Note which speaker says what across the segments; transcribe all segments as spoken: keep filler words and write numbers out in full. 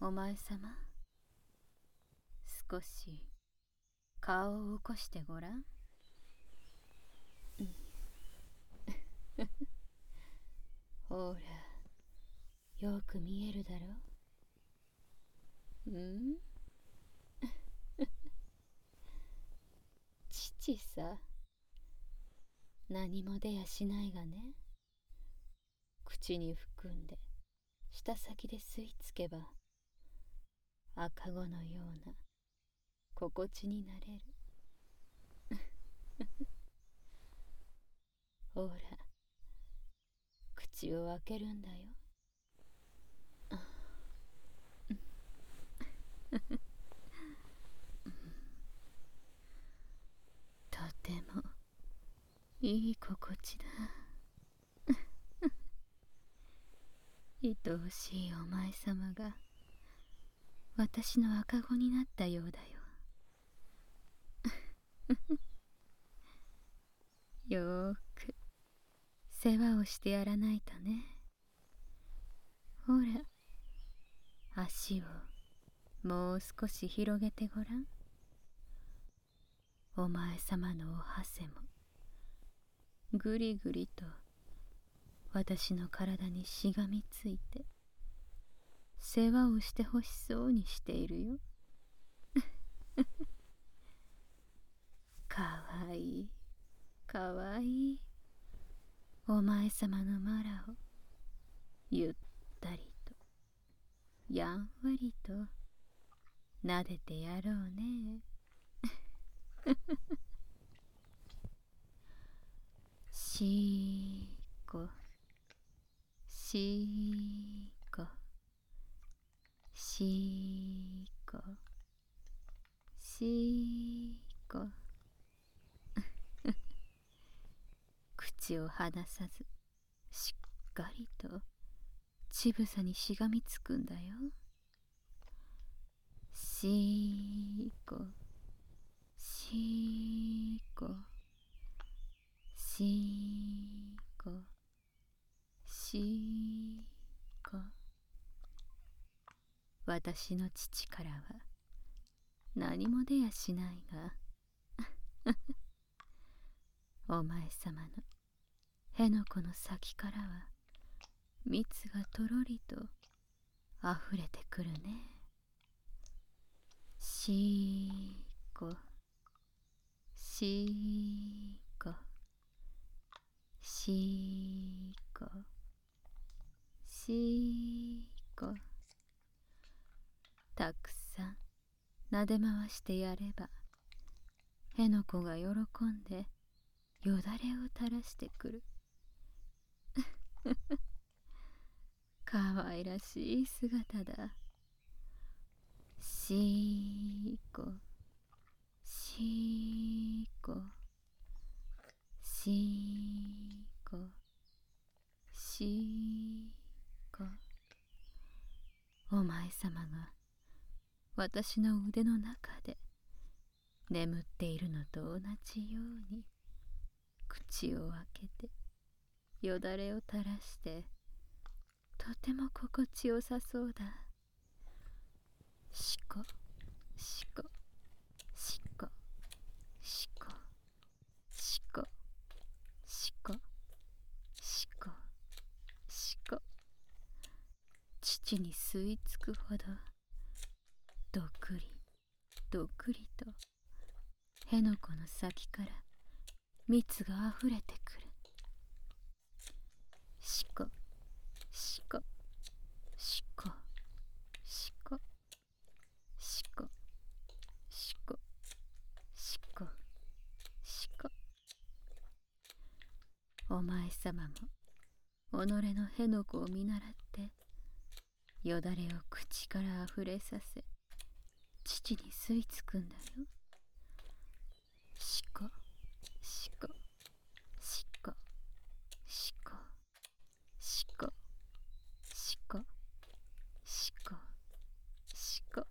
Speaker 1: お前様、少し顔を起こしてごらん。ほら、よく見えるだろう。ん父さ。何も出やしないがね。口に含んで舌先で吸い付けば赤子のような心地になれる。ほら、口を開けるんだよ。とてもいい心地だ。愛おしいお前様が私の赤子になったようだよ。よーく世話をしてやらないとね。ほら、足をもう少し広げてごらん。お前様のおはせもぐりぐりと私の体にしがみついて世話をしてほしそうにしているよ。かわいい、かわいいお前様のマラをゆったりとやんわりと撫でてやろうね。しーこ、しーこ、しーこ、しーこ。口を離さずしっかりと乳房にしがみつくんだよ。しーこ、しーこ、しーこ、しーこ。私の父からは何も出やしないがお前様の辺の子の先からは蜜がとろりとあふれてくるね。しーこ、しーこ、しーこ、しーこ。たくさん撫で回してやれば辺の子が喜んでよだれを垂らしてくる。かわいらしい姿だ。しーこ、しーこ、しーこ、しーこ。お前様が私の腕の中で眠っているのと同じように口を開けてよだれを垂らしてとても心地よさそうだ。しこしこしこしこしこしこしこしこ。父に吸い付くほどどくりどくりと辺の子の先から蜜があふれてくる。しこしこしこしこしこしこしこしこ。お前様も己の辺の子を見習ってよだれを口からあふれさせ父に吸い付くんだよ。しこしこしこしこしこしこしこしこ。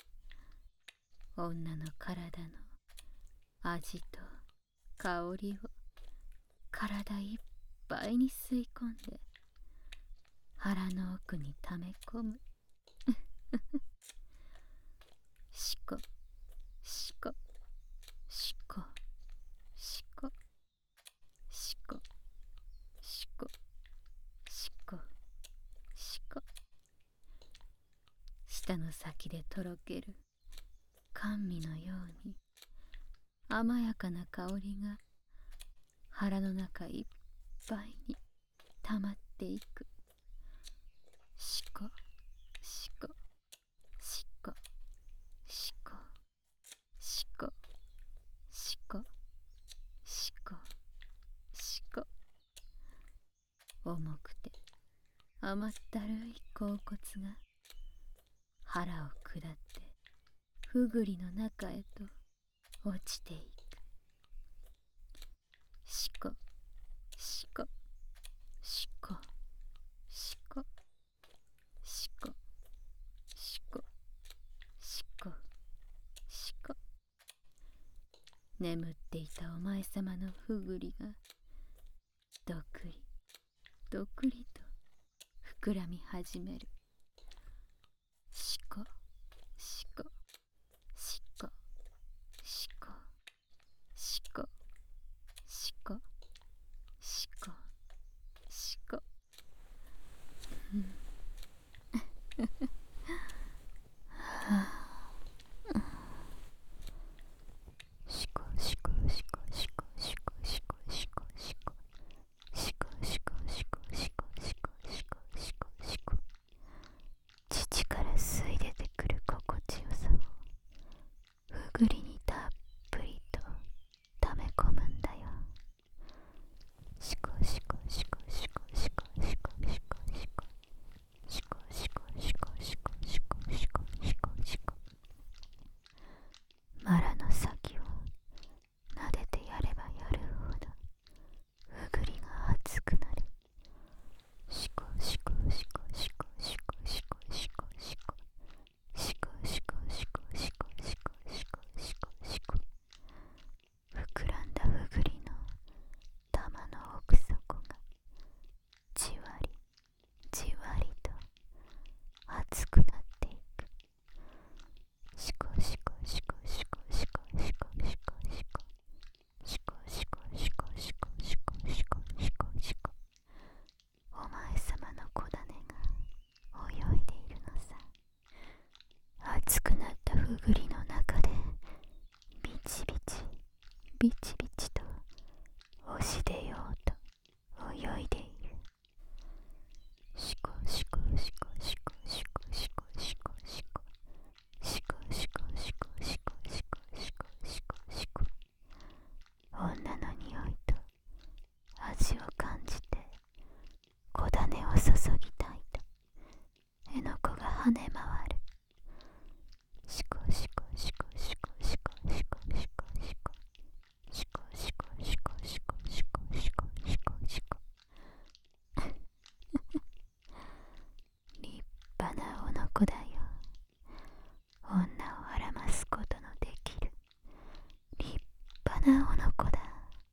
Speaker 1: 女の体の味と香りを体いっぱいに吸い込んで腹の奥に溜め込む。 しこしこしこしこしこしこしこしこ。舌の先でとろける甘味のように甘やかな香りが腹の中いっぱいに溜まっていく。しこしこしこしこしこしこしこしこ。重くて甘ったるい甲骨が腹を下ってふぐりの中へと落ちていく。しこしこしこしこしこしこしこしこ。眠っていたお前様のふぐりがどくりどくりと膨らみ始める。しこしこしこしこしこしこしこしこ。しこしこしこしこしこしこしこしこしこしこしこしこしこしこしこしこ。乳から吸い出てくる心地よさをふぐりにたっぷりと溜め込むんだよ。しこしこしこしこしこしこしこしこしこしこしこしこしこしこしこしこ。マラの先を撫でてやればやるほどふぐりが熱くなる。しこしこしこしこしこしこしこしこしこしこしこしこしこしこしこしこ。膨らんだふぐりの玉の奥底がじわりじわりと熱くなっていく。しこしこしこしこしこしこしこしこしこしこしこしこしこしこしこしこ。お前様の子種が泳いでいるのさ。熱くなったふぐりの中でビチビチビチビチと押し出ようと泳いでいる。しこしこしこしこしこしこしこしこしこしこしこしこしこしこしこしこ。女の匂いと味を感じて子種を注ぎたいと絵の子が跳ね回る。しこしこしこしこしこしこしこしこしこしこしこしこしこしこしこしこ。立派なおのこだよ。女をあらますことのできる立派なおのこだ。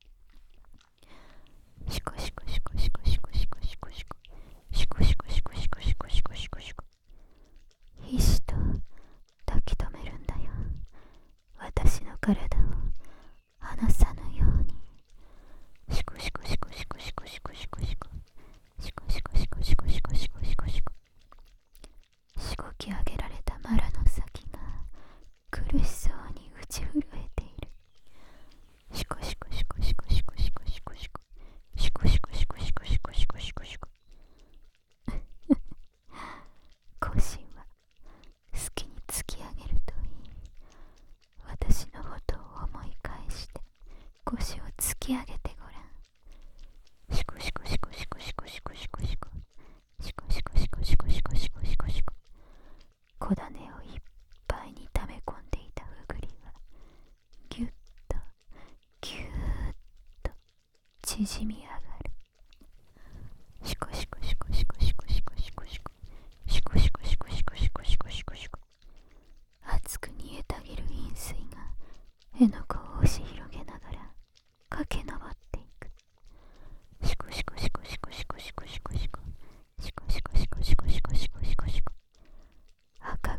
Speaker 1: しこしこしこしこしこしこしこしこしこしこしこしこしこしこしこしこ。ひしと抱き留めるんだよ。私の体を離さぬように。しこしこしこしこしこしこしこしこしこしこしこしこしこしこしこしこ。しごき上げられたマラの先が苦しそうに打ち震えている。しこしこしこしこしこしこしこしこしこしこしこしこしこしこしこしこ。後進は好きに突き上げるといい。私のことを思い返して腰を突き上げてごらん。しこしこしこしこしこしこしこしこしこしこしこしこしこしこしこしこ。子種をいっぱいに溜め込んでいたふぐりはぎゅっとぎゅーっと縮み上がる。しこしこしこしこしこしこしこしこしこしこしこしこしこしこしこしこ。熱く煮えたぎる飲水が絵の具を押し広げながら駆け上っていく。しこしこしこしこしこしこしこしこしこしこしこしこしこしこしこしこしこ。赤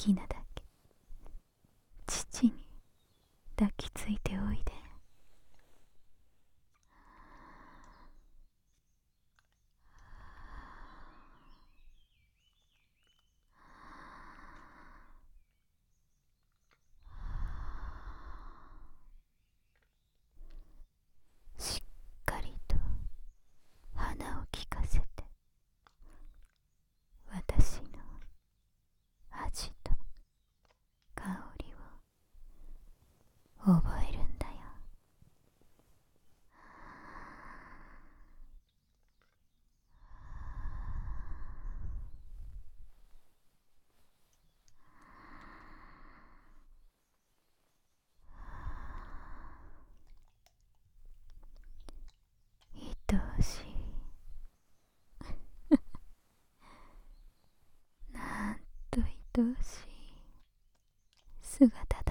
Speaker 1: きなだけ父に抱きついておいで。しっかりと鼻を利かせて私の味と香りを覚えるんだよ。愛おしいなんと愛おしい姿だ。